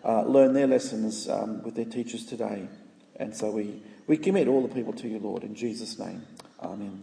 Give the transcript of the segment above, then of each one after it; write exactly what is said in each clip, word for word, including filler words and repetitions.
uh, learn their lessons um, with their teachers today. And so we, we commit all the people to you, Lord, in Jesus' name. Amen.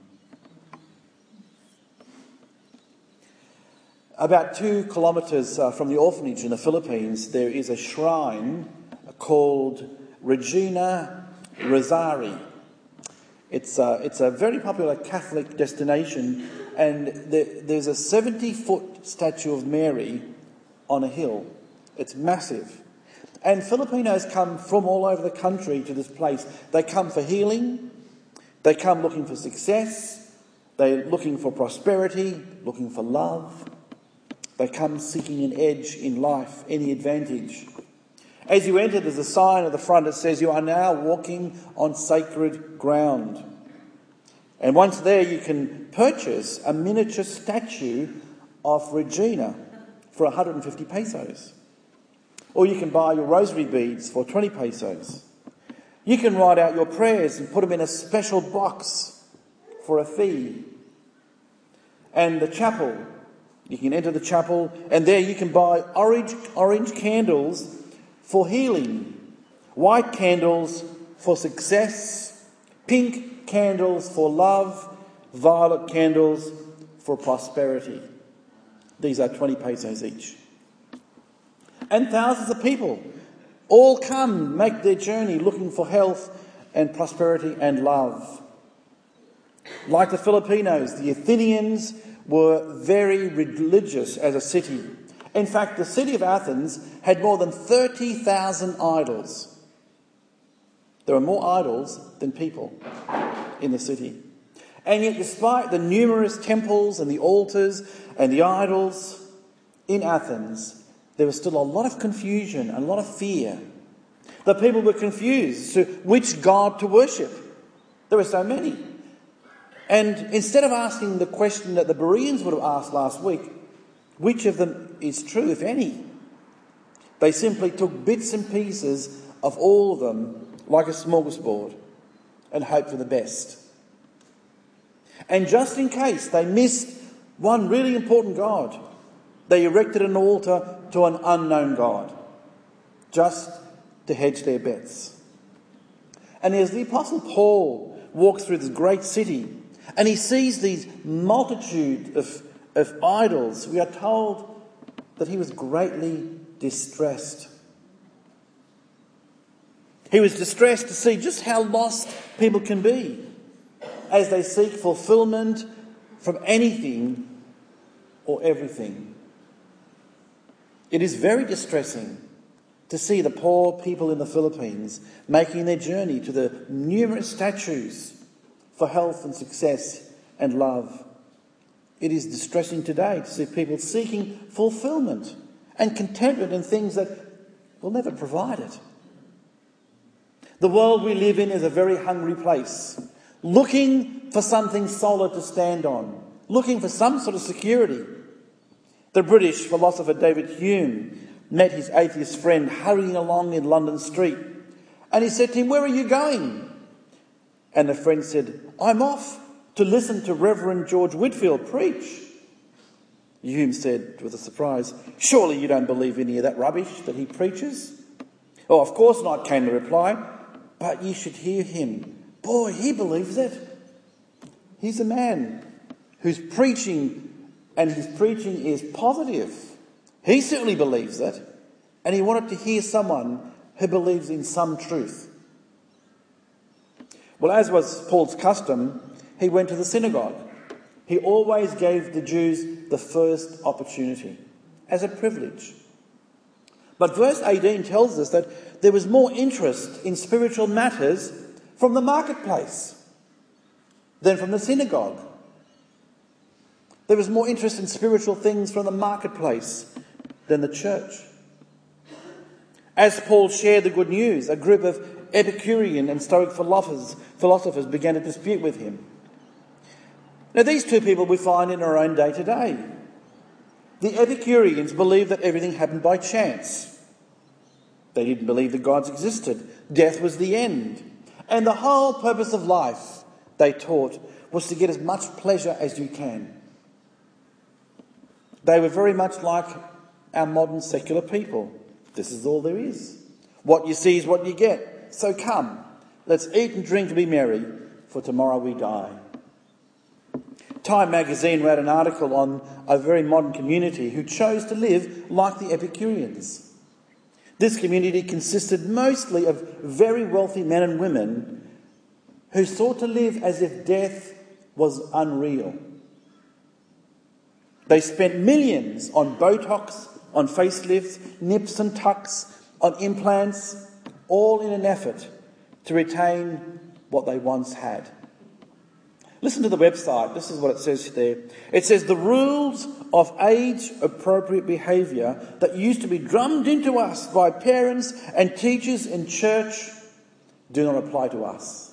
About two kilometres uh, from the orphanage in the Philippines, there is a shrine called Regina Rosari. It's a, it's a very popular Catholic destination, and there, there's a seventy-foot statue of Mary on a hill. It's massive. And Filipinos come from all over the country to this place. They come for healing. They come looking for success. They're looking for prosperity, looking for love. They come seeking an edge in life, any advantage. As you enter, there's a sign at the front that says, "You are now walking on sacred ground." And once there, you can purchase a miniature statue of Regina for one hundred fifty pesos. Or you can buy your rosary beads for twenty pesos. You can write out your prayers and put them in a special box for a fee. And the chapel, you can enter the chapel, and there you can buy orange, orange candles for healing, white candles for success, pink candles for love, violet candles for prosperity. These are twenty pesos each. And thousands of people all come, make their journey looking for health and prosperity and love. Like the Filipinos, the Athenians were very religious as a city. In fact, the city of Athens had more than thirty thousand idols. There are more idols than people in the city. And yet, despite the numerous temples and the altars and the idols in Athens, there was still a lot of confusion and a lot of fear. The people were confused as to which god to worship. There were so many. And instead of asking the question that the Bereans would have asked last week, which of them is true, if any, they simply took bits and pieces of all of them like a smorgasbord and hoped for the best. And just in case they missed one really important god, they erected an altar to an unknown god, just to hedge their bets. And as the Apostle Paul walks through this great city, and he sees these multitude of, of idols, we are told that he was greatly distressed. He was distressed to see just how lost people can be as they seek fulfillment from anything or everything. It is very distressing to see the poor people in the Philippines making their journey to the numerous statues for health and success and love. It is distressing today to see people seeking fulfillment and contentment in things that will never provide it. The world we live in is a very hungry place, looking for something solid to stand on, looking for some sort of security. The British philosopher David Hume met his atheist friend hurrying along in London Street, and he said to him, "Where are you going?" And the friend said, "I'm off to listen to Reverend George Whitefield preach." Hume said with a surprise, "Surely you don't believe any of that rubbish that he preaches?" "Oh, of course not," came the reply, "but you should hear him. Boy, he believes it. He's a man who's preaching, and his preaching is positive. He certainly believes it, and he wanted to hear someone who believes in some truth." Well, as was Paul's custom, he went to the synagogue. He always gave the Jews the first opportunity as a privilege. But verse eighteen tells us that there was more interest in spiritual matters from the marketplace than from the synagogue. There was more interest in spiritual things from the marketplace than the church. As Paul shared the good news, a group of Epicurean and Stoic philosophers, philosophers began to dispute with him. Now, these two people we find in our own day today. The Epicureans believed that everything happened by chance. They didn't believe that gods existed. Death was the end. And the whole purpose of life, they taught, was to get as much pleasure as you can. They were very much like our modern secular people. This is all there is. What you see is what you get. So come, let's eat and drink and be merry, for tomorrow we die. Time magazine wrote an article on a very modern community who chose to live like the Epicureans. This community consisted mostly of very wealthy men and women who sought to live as if death was unreal. They spent millions on Botox, on facelifts, nips and tucks, on implants, all in an effort to retain what they once had. Listen to the website. This is what it says there. It says, the rules of age-appropriate behaviour that used to be drummed into us by parents and teachers in church do not apply to us.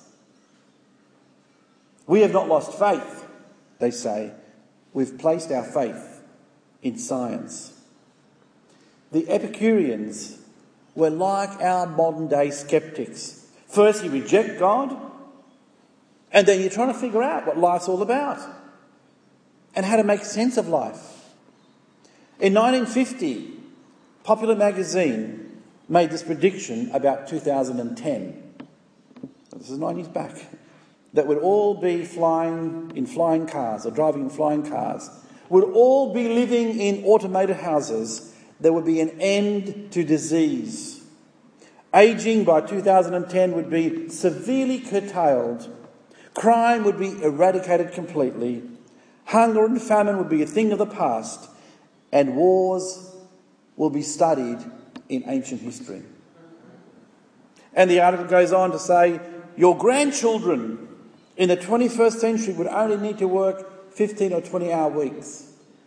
We have not lost faith, they say. We've placed our faith in science. The Epicureans were like our modern-day skeptics. First, you reject God, and then you're trying to figure out what life's all about and how to make sense of life. In nineteen fifty, Popular magazine made this prediction about two thousand ten. This is nine years back. That would all be flying in flying cars or driving in flying cars. Would all be living in automated houses. There would be an end to disease. Ageing by two thousand ten would be severely curtailed. Crime would be eradicated completely. Hunger and famine would be a thing of the past. And wars will be studied in ancient history. And the article goes on to say, your grandchildren in the twenty-first century would only need to work fifteen or twenty hour weeks.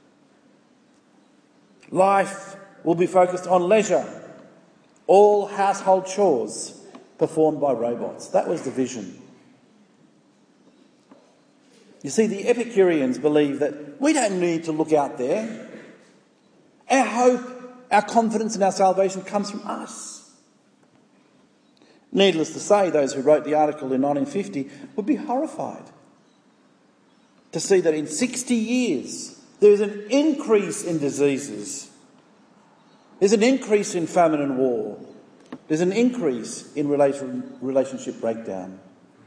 Life will be focused on leisure. All household chores performed by robots. That was the vision. You see, the Epicureans believe that we don't need to look out there. Our hope, our confidence in our salvation comes from us. Needless to say, those who wrote the article in nineteen fifty would be horrified to see that in sixty years there is an increase in diseases. There's an increase in famine and war. There's an increase in relation, relationship breakdown.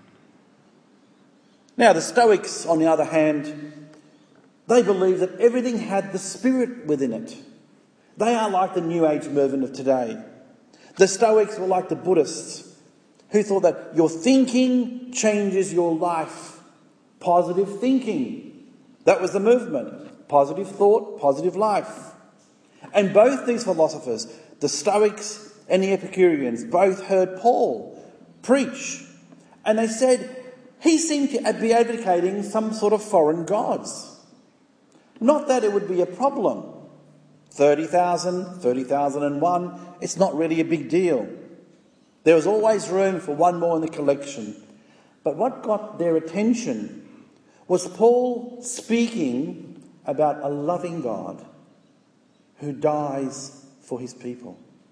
Now, the Stoics, on the other hand, they believe that everything had the Spirit within it. They are like the New Age movement of today. The Stoics were like the Buddhists, who thought that your thinking changes your life. Positive thinking. That was the movement. Positive thought, positive life. And both these philosophers, the Stoics and the Epicureans, both heard Paul preach. And they said he seemed to be advocating some sort of foreign gods. Not that it would be a problem. thirty thousand, thirty thousand and one, it's not really a big deal. There was always room for one more in the collection. But what got their attention was Paul speaking about a loving God who dies for his people.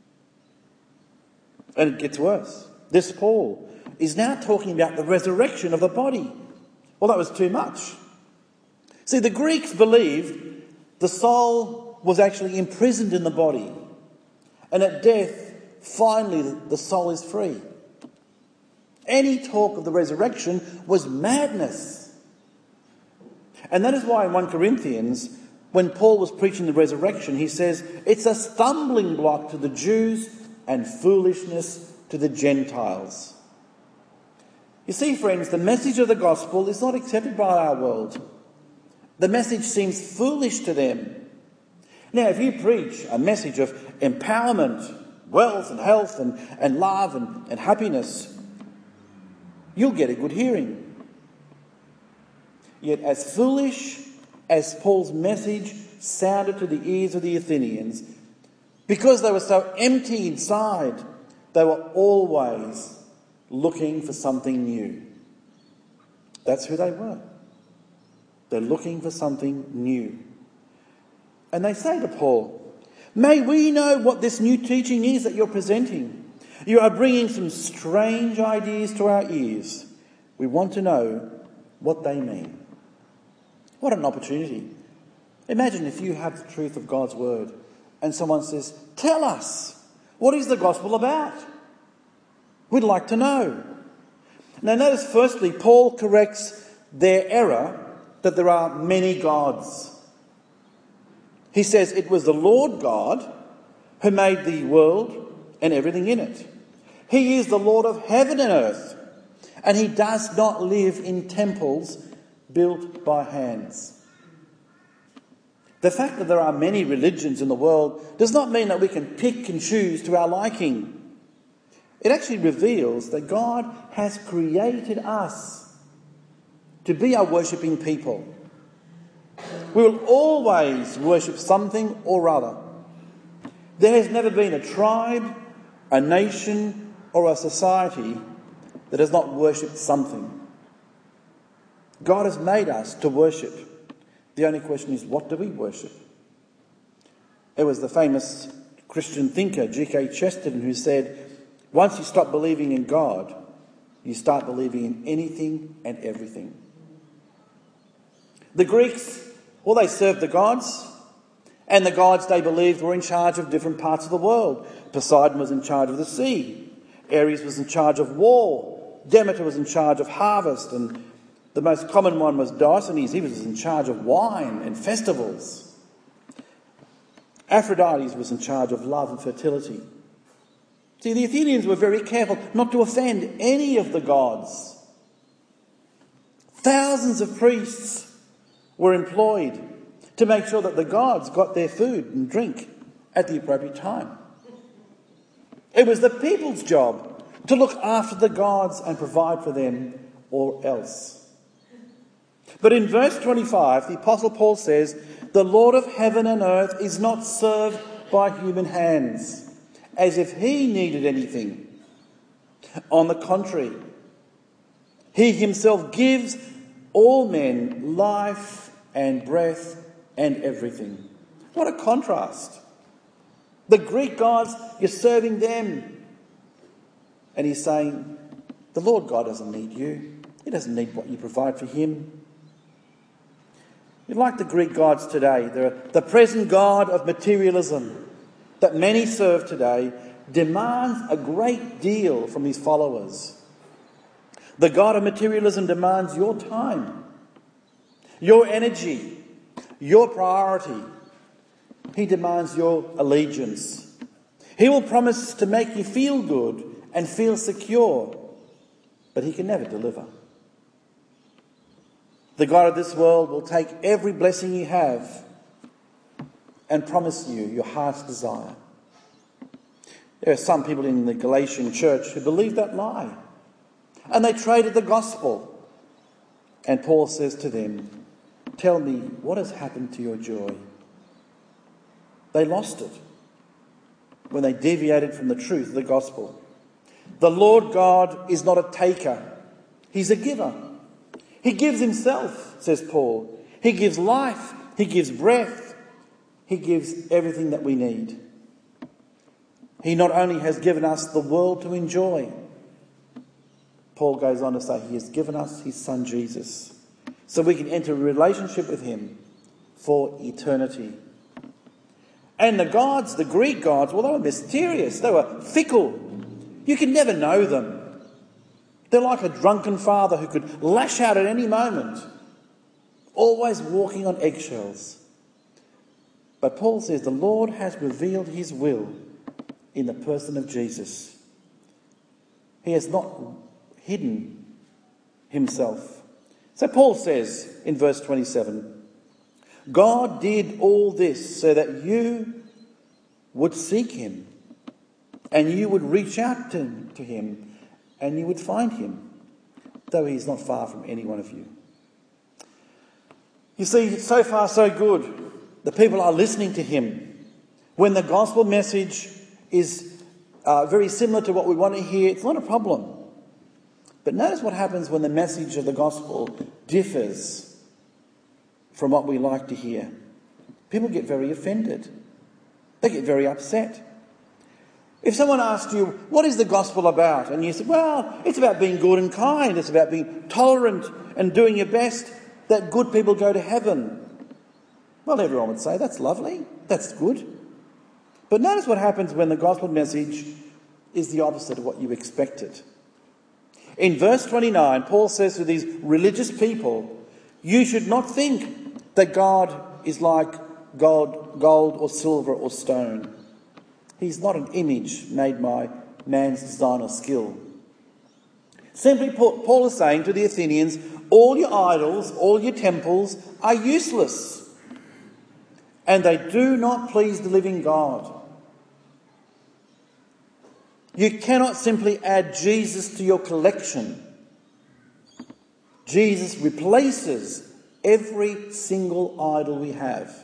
And it gets worse. This Paul is now talking about the resurrection of the body. Well, that was too much. See, the Greeks believed the soul was actually imprisoned in the body. And at death, finally, the soul is free. Any talk of the resurrection was madness. And that is why in First Corinthians, when Paul was preaching the resurrection, he says, it's a stumbling block to the Jews and foolishness to the Gentiles. You see, friends, the message of the gospel is not accepted by our world. The message seems foolish to them. Now, if you preach a message of empowerment, wealth and health and, and love and, and happiness, you'll get a good hearing. Yet as foolish as Paul's message sounded to the ears of the Athenians, because they were so empty inside, they were always looking for something new. That's who they were. They're looking for something new. And they say to Paul, may we know what this new teaching is that you're presenting. You are bringing some strange ideas to our ears. We want to know what they mean. What an opportunity. Imagine if you have the truth of God's word and someone says, tell us, What is the gospel about? We'd like to know. Now notice firstly, Paul corrects their error that there are many gods. He says it was the Lord God who made the world and everything in it. He is the Lord of heaven and earth, and he does not live in temples built by hands. The fact that there are many religions in the world does not mean that we can pick and choose to our liking. It actually reveals that God has created us to be a worshipping people. We will always worship something or other. There has never been a tribe, a nation, or a society that has not worshipped something. God has made us to worship. The only question is, what do we worship? It was the famous Christian thinker, G K Chesterton, who said, once you stop believing in God, you start believing in anything and everything. The Greeks, well, they served the gods, and the gods they believed were in charge of different parts of the world. Poseidon was in charge of the sea. Ares was in charge of war. Demeter was in charge of harvest, and the most common one was Diogenes. He was in charge of wine and festivals. Aphrodite was in charge of love and fertility. See, the Athenians were very careful not to offend any of the gods. Thousands of priests were employed to make sure that the gods got their food and drink at the appropriate time. It was the people's job to look after the gods and provide for them, or else. But in verse twenty-five, the Apostle Paul says, the Lord of heaven and earth is not served by human hands, as if he needed anything. On the contrary, he himself gives all men life and breath and everything. What a contrast. The Greek gods, you're serving them. And he's saying, the Lord God doesn't need you. He doesn't need what you provide for him. You're like the Greek gods today. They're the present God of materialism that many serve today demands a great deal from his followers. The God of materialism demands your time, your energy, your priority. He demands your allegiance. He will promise to make you feel good and feel secure, but he can never deliver. The God of this world will take every blessing you have and promise you your heart's desire. There are some people in the Galatian church who believe that lie, and they traded the gospel. And Paul says to them, tell me, what has happened to your joy? They lost it when they deviated from the truth of the gospel. The Lord God is not a taker. He's a giver. He gives himself, says Paul. He gives life. He gives breath. He gives everything that we need. He not only has given us the world to enjoy, Paul goes on to say he has given us his son Jesus, so we can enter a relationship with him for eternity. And the gods, the Greek gods, well, they were mysterious. They were fickle. You can never know them. They're like a drunken father who could lash out at any moment, always walking on eggshells. But Paul says the Lord has revealed his will in the person of Jesus. He has not hidden himself. So Paul says in verse twenty-seven, God did all this so that you would seek him, and you would reach out to, to him, and you would find him, though he is not far from any one of you. You see, so far so good. The people are listening to him. When the gospel message is uh, very similar to what we want to hear, it's not a problem. But notice what happens when the message of the gospel differs from what we like to hear. People get very offended. They get very upset. If someone asked you, what is the gospel about? And you said, well, it's about being good and kind. It's about being tolerant and doing your best, that good people go to heaven. Well, everyone would say, that's lovely. That's good. But notice what happens when the gospel message is the opposite of what you expected. In verse twenty-nine, Paul says to these religious people, you should not think that God is like gold, gold or silver or stone. He's not an image made by man's design or skill. Simply put, Paul is saying to the Athenians, all your idols, all your temples are useless, and they do not please the living God. You cannot simply add Jesus to your collection. Jesus replaces every single idol we have.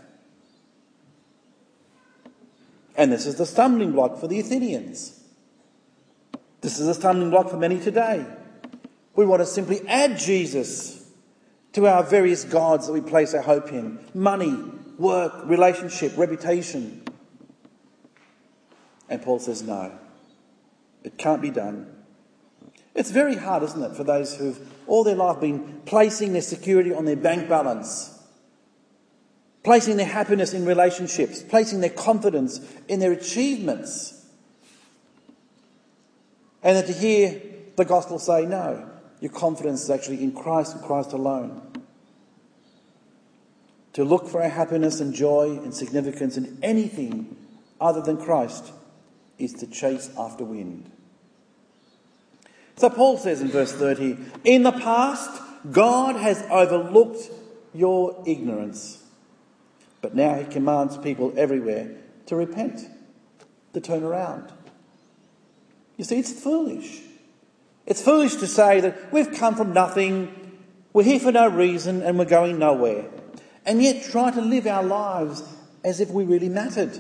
And this is the stumbling block for the Athenians. This is a stumbling block for many today. We want to simply add Jesus to our various gods that we place our hope in. Money, work, relationship, reputation. And Paul says no. It can't be done. It's very hard, isn't it, for those who've all their life been placing their security on their bank balance, placing their happiness in relationships, placing their confidence in their achievements. And then to hear the gospel say, no, your confidence is actually in Christ and Christ alone. To look for our happiness and joy and significance in anything other than Christ is to chase after wind. So Paul says in verse thirty, in the past, God has overlooked your ignorance, but now he commands people everywhere to repent, to turn around. You see, it's foolish. It's foolish to say that we've come from nothing, we're here for no reason, and we're going nowhere, and yet try to live our lives as if we really mattered.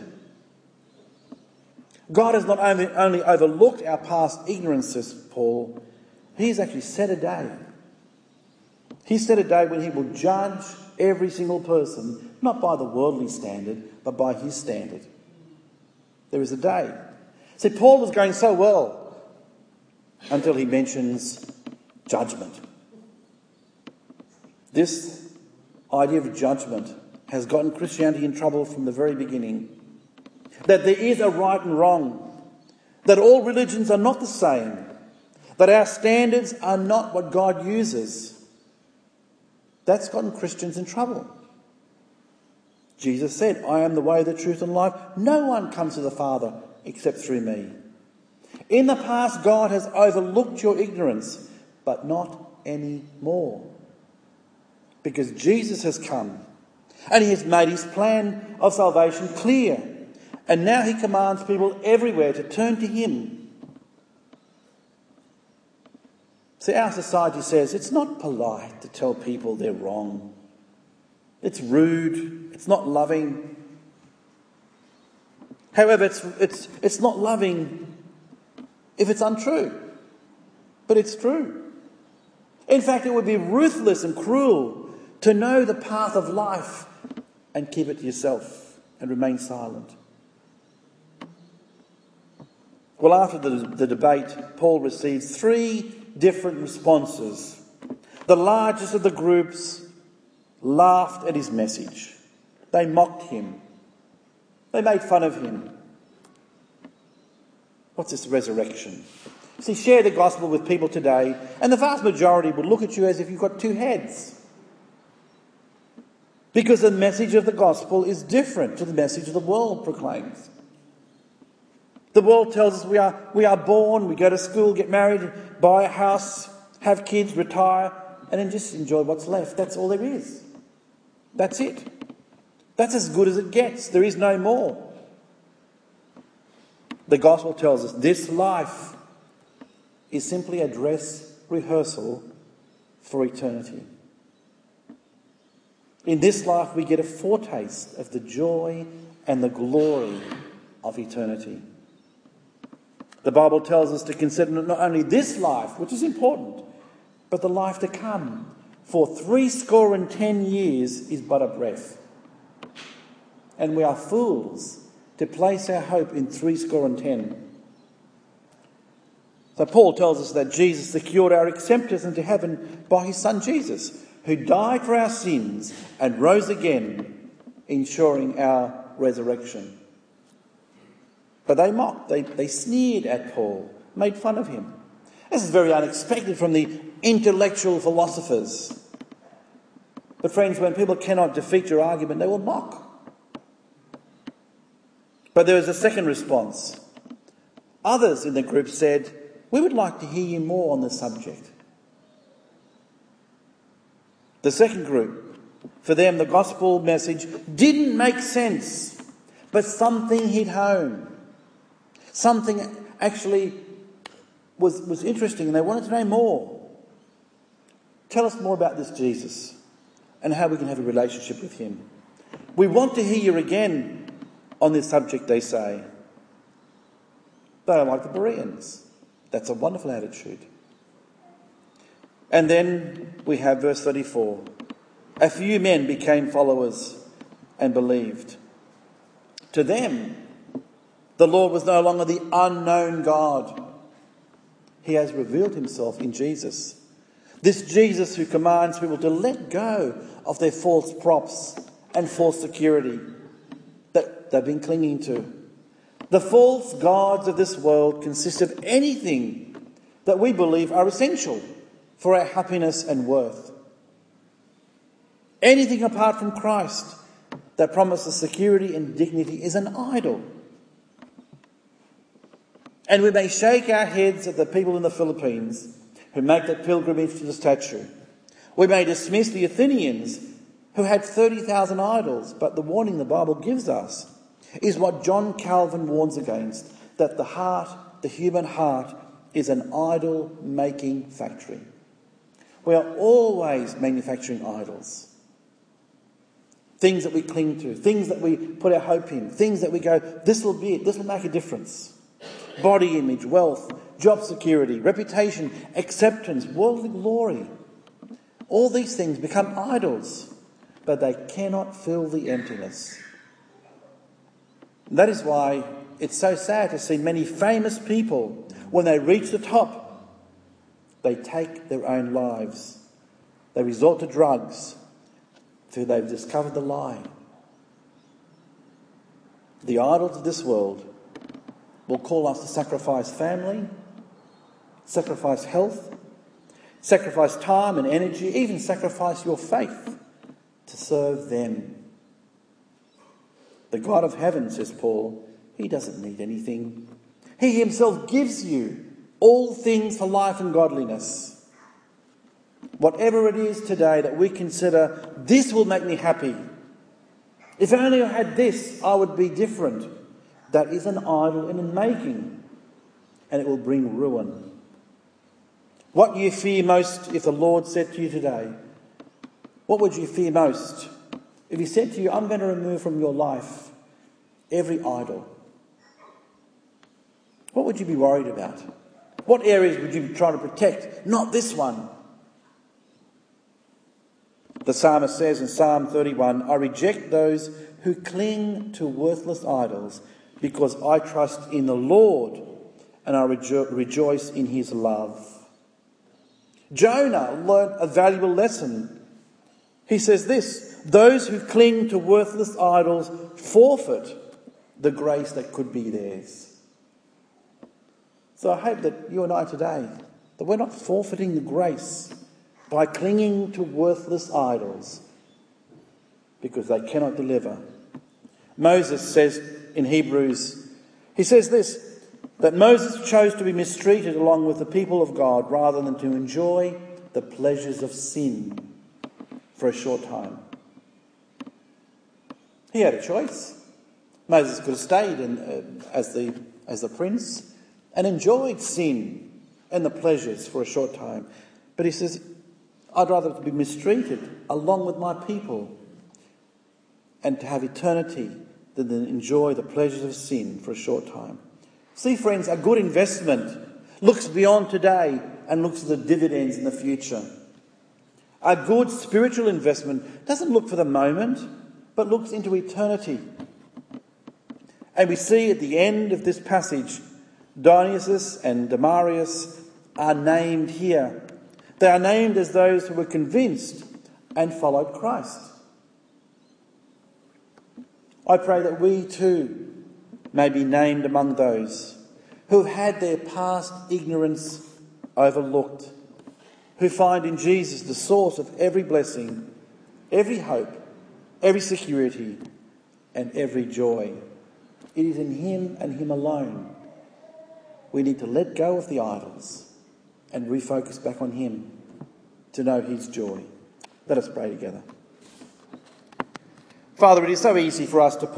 God has not only, only overlooked our past ignorance, says Paul, he has actually set a day. He set a day when he will judge every single person, not by the worldly standard, but by his standard. There is a day. See, Paul was going so well until he mentions judgment. This idea of judgment has gotten Christianity in trouble from the very beginning. That there is a right and wrong, that all religions are not the same, that our standards are not what God uses. That's gotten Christians in trouble. Jesus said, I am the way, the truth and life. No one comes to the Father except through me. In the past, God has overlooked your ignorance, but not anymore. Because Jesus has come and he has made his plan of salvation clear. And now he commands people everywhere to turn to him. See, our society says it's not polite to tell people they're wrong. It's rude. It's not loving. However, it's, it's, it's not loving if it's untrue. But it's true. In fact, it would be ruthless and cruel to know the path of life and keep it to yourself and remain silent. Well, after the, the debate, Paul receives three different responses. The largest of the groups laughed at his message. They mocked him. They made fun of him. What's this resurrection? See, share the gospel with people today, and the vast majority would look at you as if you've got two heads. Because the message of the gospel is different to the message the world proclaims. The world tells us we are, we are born, we go to school, get married, buy a house, have kids, retire, and then just enjoy what's left. That's all there is. That's it. That's as good as it gets. There is no more. The gospel tells us this life is simply a dress rehearsal for eternity. In this life we get a foretaste of the joy and the glory of eternity. The Bible tells us to consider not only this life, which is important, but the life to come. For three score and ten years is but a breath. And we are fools to place our hope in three score and ten. So Paul tells us that Jesus secured our acceptance into heaven by his Son Jesus, who died for our sins and rose again, ensuring our resurrection. But they mocked, they, they sneered at Paul, made fun of him. This is very unexpected from the intellectual philosophers. But friends, when people cannot defeat your argument, they will mock. But there was a second response. Others in the group said, "We would like to hear you more on this subject." The second group, for them the gospel message didn't make sense, but something hit home. Something actually was, was interesting and they wanted to know more. Tell us more about this Jesus and how we can have a relationship with him. We want to hear you again on this subject, they say. They are like the Bereans. That's a wonderful attitude. And then we have verse thirty-four. A few men became followers and believed. To them, the Lord was no longer the unknown God. He has revealed himself in Jesus. This Jesus who commands people to let go of their false props and false security that they've been clinging to. The false gods of this world consist of anything that we believe are essential for our happiness and worth. Anything apart from Christ that promises security and dignity is an idol. And we may shake our heads at the people in the Philippines who make that pilgrimage to the statue. We may dismiss the Athenians who had thirty thousand idols, but the warning the Bible gives us is what John Calvin warns against, that the heart, the human heart, is an idol-making factory. We are always manufacturing idols. Things that we cling to, things that we put our hope in, things that we go, this will be it, this will make a difference. Body image, wealth, job security, reputation, acceptance, worldly glory. All these things become idols, but they cannot fill the emptiness. That is why it's so sad to see many famous people, when they reach the top, they take their own lives. They resort to drugs till they've discovered the lie. The idols of this world will call us to sacrifice family, sacrifice health, sacrifice time and energy, even sacrifice your faith to serve them. The God of heaven, says Paul, he doesn't need anything. He himself gives you all things for life and godliness. Whatever it is today that we consider, this will make me happy. If only I had this, I would be different. That is an idol in the making, and it will bring ruin. What you fear most if the Lord said to you today, what would you fear most? If he said to you, I'm going to remove from your life every idol, what would you be worried about? What areas would you try to protect? Not this one. The psalmist says in Psalm thirty-one, I reject those who cling to worthless idols, because I trust in the Lord and I rejo- rejoice in his love. Jonah learnt a valuable lesson. He says this, those who cling to worthless idols forfeit the grace that could be theirs. So I hope that you and I today, that we're not forfeiting the grace by clinging to worthless idols because they cannot deliver. Moses says in Hebrews, he says this, that Moses chose to be mistreated along with the people of God rather than to enjoy the pleasures of sin for a short time. He had a choice. Moses could have stayed in, uh, as the as the prince and enjoyed sin and the pleasures for a short time. But he says, I'd rather be mistreated along with my people and to have eternity than to enjoy the pleasures of sin for a short time. See, friends, a good investment looks beyond today and looks at the dividends in the future. A good spiritual investment doesn't look for the moment, but looks into eternity. And we see at the end of this passage, Dionysius and Damaris are named here. They are named as those who were convinced and followed Christ. I pray that we too may be named among those who have had their past ignorance overlooked, who find in Jesus the source of every blessing, every hope, every security, and every joy. It is in him and him alone. We need to let go of the idols and refocus back on him to know his joy. Let us pray together. Father, it is so easy for us to